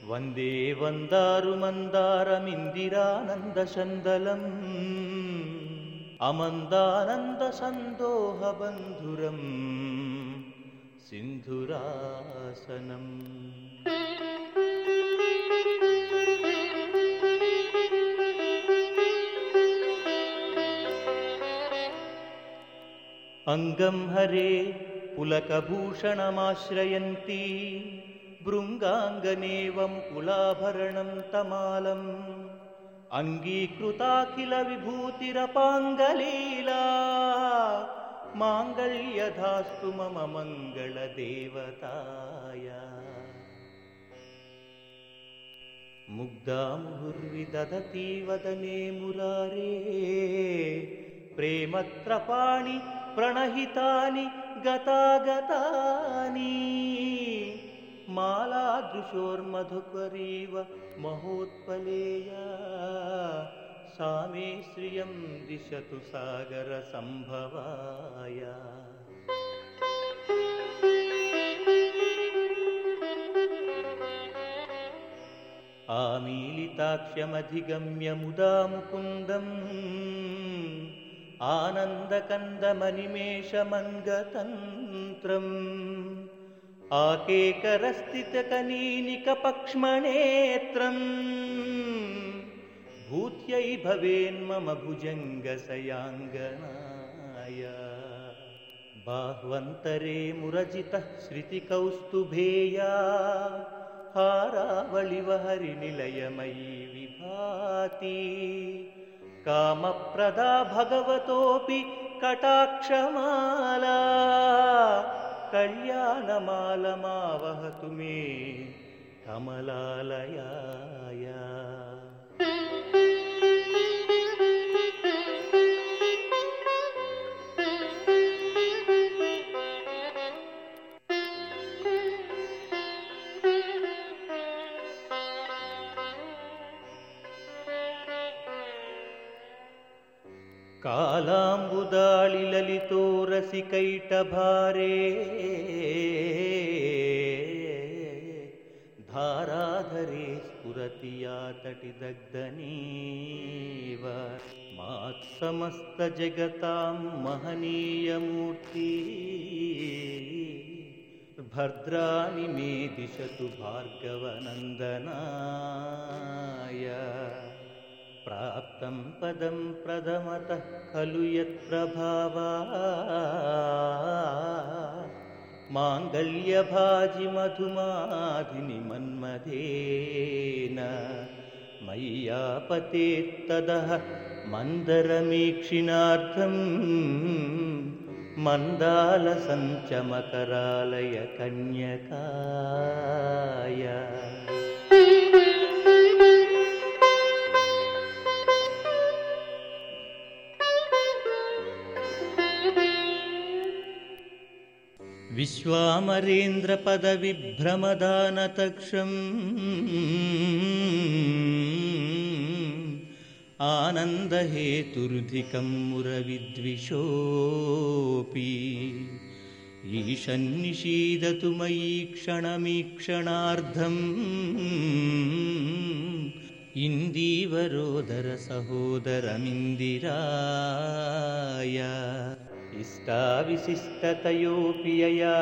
वन्दे वन्दारुमन्दारमिन्दिरानन्दशन्दलम् अमन्दानन्दसन्दोहबन्धुरं सिन्धुरासनम्। अंगं हरे पुलकभूषणमाश्रयन्ती भृङ्गाङ्गनेवं कुलाभरणं तमालम् अङ्गीकृताखिलविभूतिरपाङ्गलीला माङ्गल्यधास्तु मम मङ्गलदेवताय। मुग्धा मुहुर्विदधति वदने मुरारे प्रेमत्रपाणि प्रणहितानि गतागतानि मालादृशोर्मधुकरीव महोत्पलेया सा मे श्रियं दिशतु सागरसम्भवाय। आमीलिताक्ष्यमधिगम्य मुदा मुकुन्दम् आनन्दकन्दमनिमेषमङ्गतन्त्रम् आकेकरस्थितकनीनिकपक्ष्मनेत्रम् भूत्यै भवेन्मम भुजङ्गसयाङ्गनाय। बाह्वन्तरे मुरजितः श्रुतिकौस्तुभेया हारावलिव हरिनिलयमयी विभाति कामप्रदा भगवतोऽपि कटाक्षमाला कल्याणमालमावहतु मे कमलालयाय। कालाम्बुदालिललितो रसिकैटभारे धाराधरे स्फुरति या तटिदग्धनीव मात्समस्तजगतां महनीयमूर्ति भद्राणि मे दिशतु भार्गवनन्दनाय। प्राप्तं पदं प्रथमतः खलु यत्प्रभावात् माङ्गल्यभाजि मधुमाधिनि मन्मथेन मय्यापतेत्तदः मन्दरमीक्षिणार्थं मन्दालसञ्चमकरालय कन्यकाय। विश्वामरेन्द्रपदविभ्रमदानतक्षम् आनन्दहेतुर्धिकं मुरविद्विषोऽपि ईशन्निषीदतु मयि क्षणमीक्षणार्धम् इन्दीवरोदरसहोदरमिन्दिराय। इष्टाविशिष्टतयोऽपि यया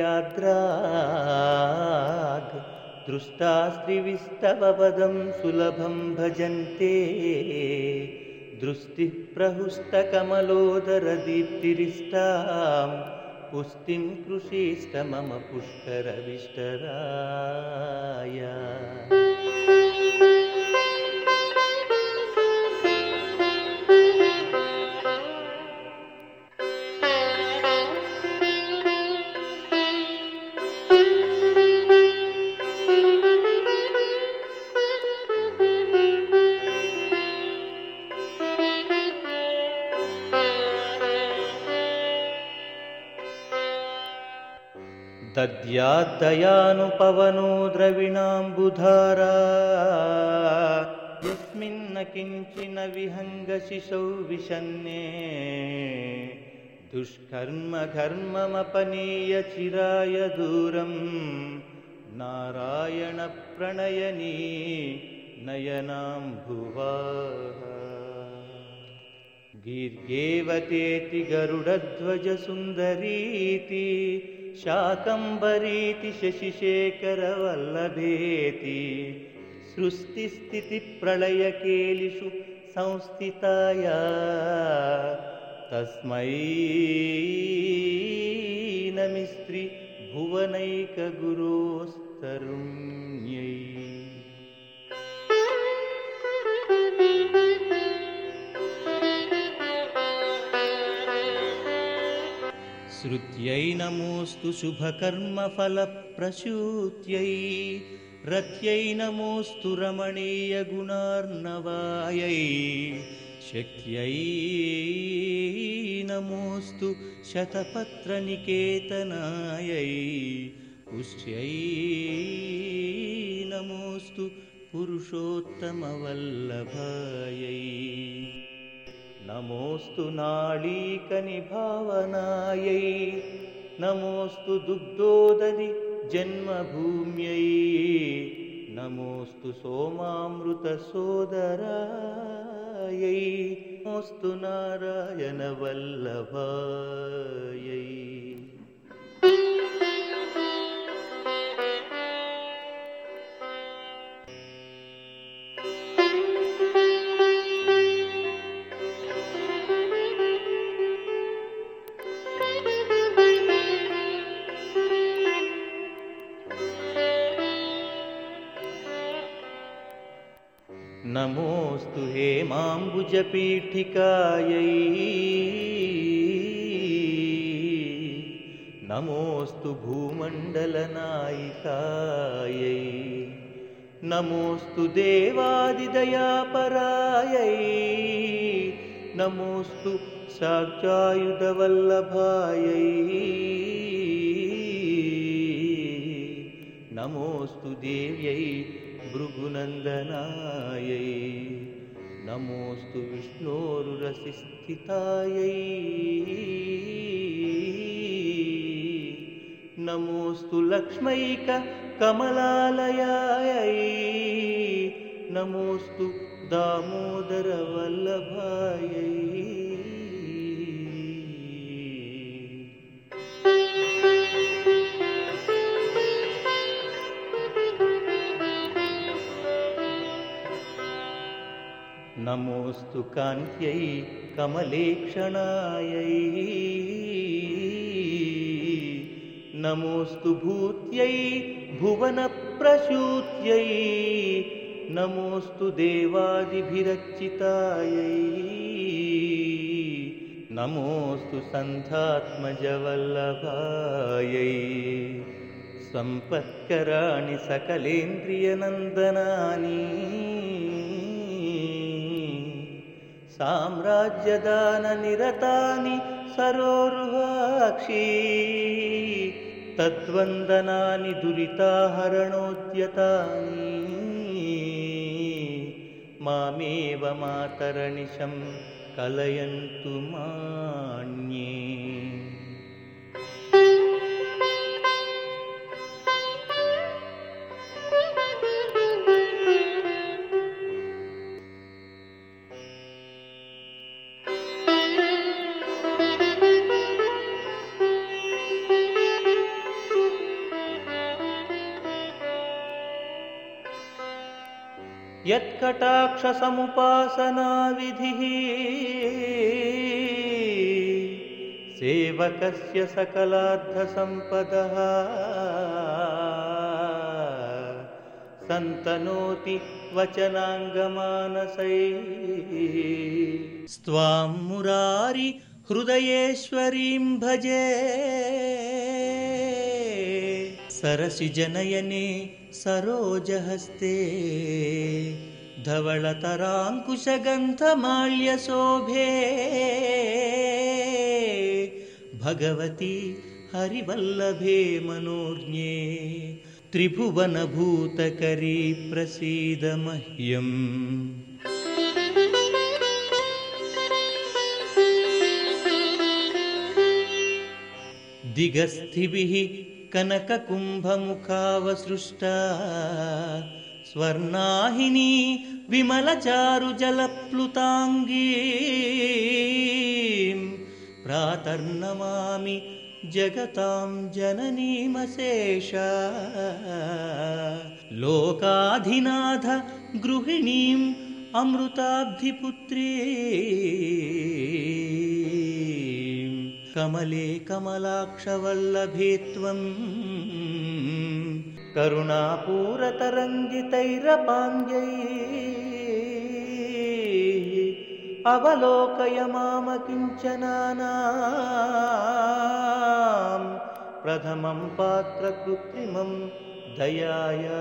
दयाद्राग् दृष्टास्त्रिविस्तवपदं सुलभं भजन्ते दृष्टिः प्रहुष्टकमलोदरदीप्तिरिष्टां पुष्टिं कृषीष्ट मम पुष्करविष्टराय। दद्याद्दयानुपवनो द्रविणाम्बुधारा यस्मिन्न किञ्चिन विहङ्गशिशौ विशन्ये दुष्कर्म घर्ममपनीय चिराय दूरं नारायणप्रणयनी नयनाम्भुवाः गीर्गेवतेति गरुडध्वजसुन्दरीति शाकम्भरीति शशिशेखरवल्लभेति सृष्टिस्थितिप्रलयकेलिषु संस्थिताया तस्मै नमिस्त्री भुवनैकगुरोस्तरुण्यै श्रुत्यै नमोऽस्तु शुभकर्मफलप्रसूत्यै रथ्यै नमोऽस्तु रमणीयगुणार्णवायै शक्त्यै नमोऽस्तु शतपत्रनिकेतनायै पुष्ट्यै नमोऽस्तु पुरुषोत्तमवल्लभायै नमोऽस्तु नाळीकनिभावनायै नमोऽस्तु दुग्धोदधि जन्मभूम्यै नमोऽस्तु सोमामृतसोदरायै नमोऽस्तु नारायणवल्लभायै नमोऽस्तु हेमाम्बुजपीठिकायै नमोऽस्तु भूमण्डलनायिकायै नमोऽस्तु देवादिदयापरायै नमोऽस्तु साक्षायुधवल्लभायै नमोऽस्तु देव्यै भृगुनन्दनायै नमोऽस्तु विष्णोरुरसिस्थितायै नमोऽस्तु लक्ष्मैककमलालयायै नमोऽस्तु दामोदरवल्लभायै नमोऽस्तु कान्त्यै कमलेक्षणायै नमोऽस्तु भूत्यै भुवनप्रसूत्यै नमोऽस्तु देवादिभिरर्चितायै नमोऽस्तु सन्धात्मजवल्लभायै सम्पत्कराणि सकलेन्द्रियनन्दनानि साम्राज्यदाननिरतानि सरोरुहाक्षी तद्वन्दनानि दुरिताहरणोद्यतानि मामेव मातरनिशं कलयन्तु मान्ये यत्कटाक्षसमुपासनाविधिः सेवकस्य सकलार्थसम्पदः सन्तनोति वचनाङ्गमानसैः स्त्वां मुरारि हृदयेश्वरीं भजे सरसिजनयने सरोजहस्ते धवळतराङ्कुशगन्धमाल्यशोभे भगवती हरिवल्लभे मनोज्ञे त्रिभुवनभूतकरी प्रसीद मह्यम् दिगस्थिभिः కనకకుంభముఖావసృష్టా స్వర్ణాహిని విమలచారు జలప్లుతాంగీ ప్రాతర్నమామి జగతాం జననీమశేషా లోకాధినాథ గృహిణీం అమృతాబ్ధిపుత్రీ కమలే కమలాక్షవల్లభే త్వం కరుణాపూరతరంగితైరపాంగైః అవలోకయ మామకించనానాం ప్రథమం పాత్ర కృత్రిమం దయాయా.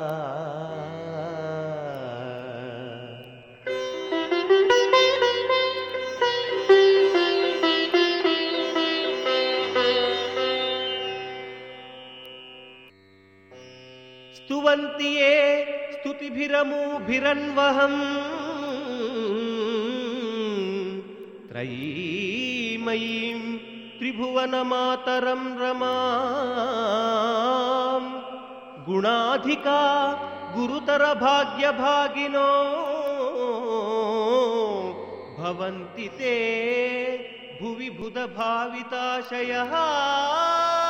స్తువంతి యే స్తుతిభిరమూభిరన్వహం త్రైమయీం త్రిభువనమాతరం రమాం గుణాధికా గురుతర భాగ్యభాగినో భవంతి తే భువి బుధ భావితాశయః.